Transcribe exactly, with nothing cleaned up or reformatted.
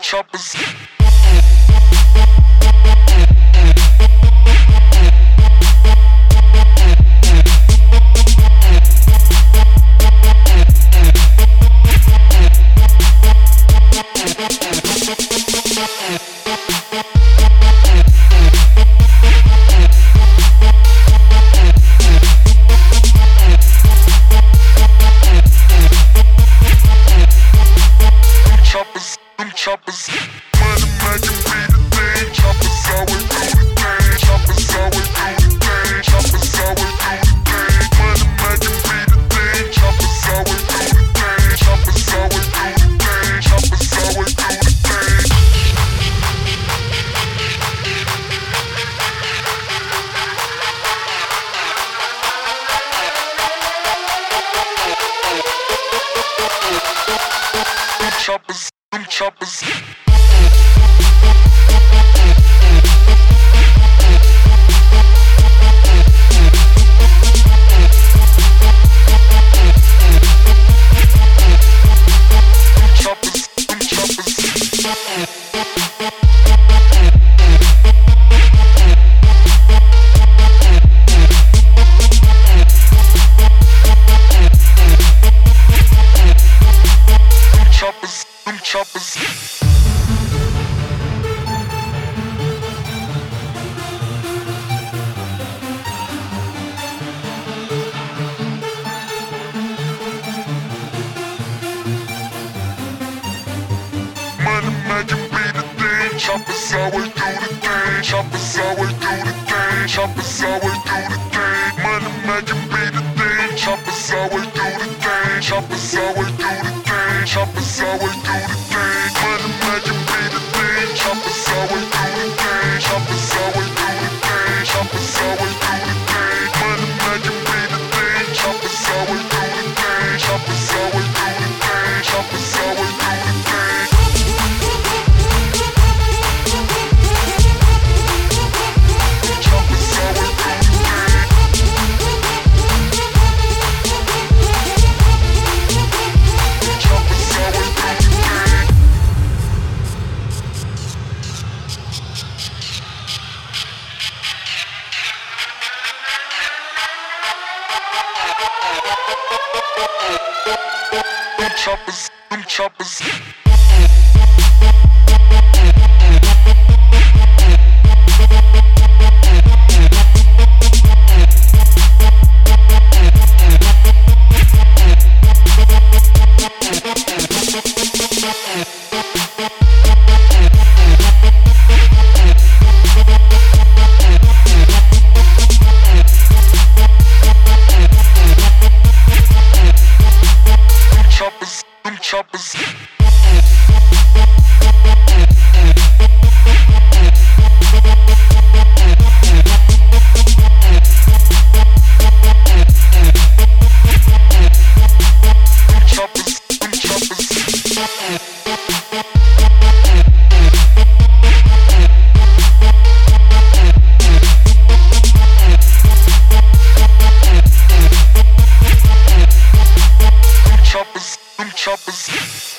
choppers. Choppers, them choppers. Money making be the thing. Choppers always do the thing. Choppers always do the thing. Choppers always do the thing. Money making be the thing. Choppers always do the thing. Choppers always do the thing. Choppers always do the thing. Them choppers, them choppers. Choppers, them choppers. Choppers, them choppers. Money making be the thing. Choppers always do the thing. Choppers always do the thing. Choppers always do the thing. Money making be the thing. Choppers always do the thing. Choppers always do the thing. Choppers always do the thing. Money making be the thing. Choppers always do the thing. Choppers always do the thing. Choppers always do the thing. Money making be the thing. Choppers always do the thing. Choppers always do the thing. Choppers always do the thing. Choppers always do the thing. Choppers always do the thing. Them choppers, them choppers. Choppers, them choppers. Choppers, them choppers. Choppers, them choppers.